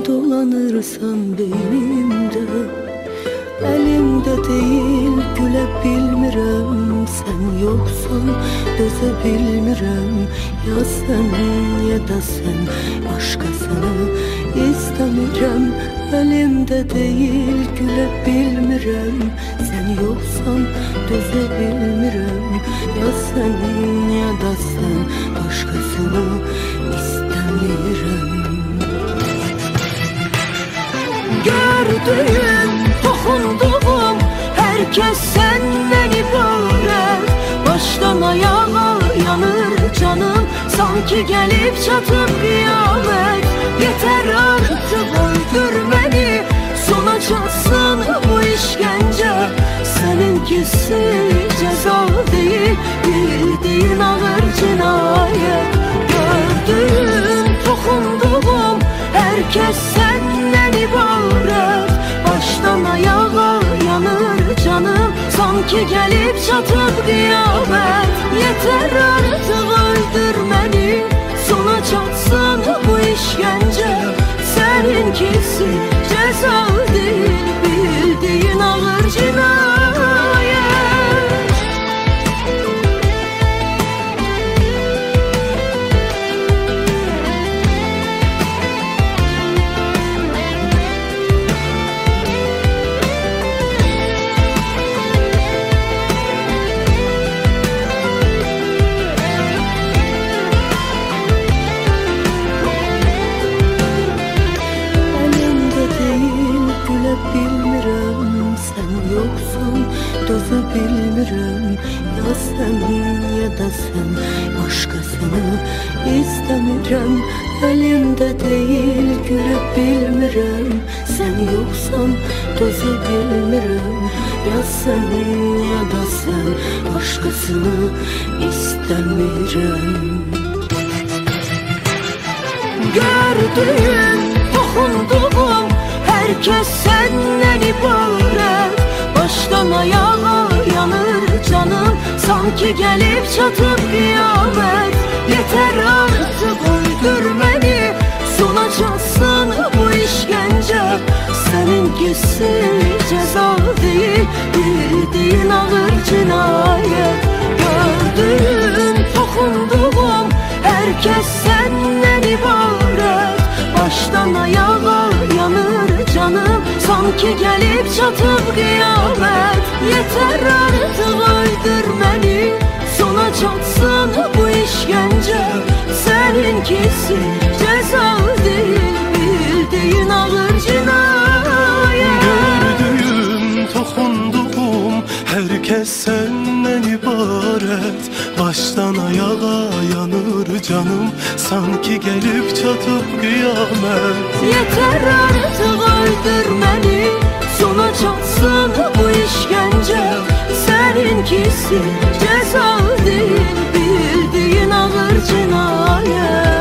dolanırsan beynimde, elimde değil güle bilmirəm. Sen yoksan döze bilmirəm. Ya sen ya da sen başkasını istemirəm. Elimde değil güle bilmirəm. Sen yoksan döze bilmirəm. Ya sen ya da sen başkasını istemirəm. Gördüğüm, dokunduğum herkes senden ibaret. Baştan ayağa yanır canım, sanki gelip çatıp kıyamet. Yeter artık öldür beni, sona çalsın bu işkence. Seninkisi ceza değil, bildiğin ağır cinayet. Gördüğüm, dokunduğum herkes senden ibaret. Baştan ayağa yanır canım, sanki gelip çatıp kıyamet. Yeter artık öldür beni, sona çatsın bu işkence. Seninkisi ceza değil, bildiğin ağır cinayet. Bilmirəm, sen yoksan dözü bilmirəm. Ya sen ya da sen başkasını istemirəm. Elimde değil gülüp bilmirəm. Sen yoksan dözü bilmirəm. Ya sen ya da sen başkasını istemirəm. Gördüğüm, dokunduğum herkes senden ibaret. Baştan ayağa yanır canım, sanki gelip çatıp kıyamet. Yeter artık öldür beni, sona çalsın bu işkence. Seninkisi ceza değil, bildiğin ağır cinayet. Gördüğüm, dokunduğum herkes senden ibaret. Baştan ayağa yanır canım, sanki gelip çatıp kıyamet. Yeter artık öldür beni, sona çatsın bu işkence. Seninkisi ceza değil, bildiğin ağır cinayet. Gördüğüm, dokunduğum herkes senden ibaret. Baştan ayağa yanır canım, sanki gelip çatıp kıyamet. Yeter artık öldür beni, sona çatsın bu işkence. Seninkisi ceza değil, bildiğin ağır cinayet.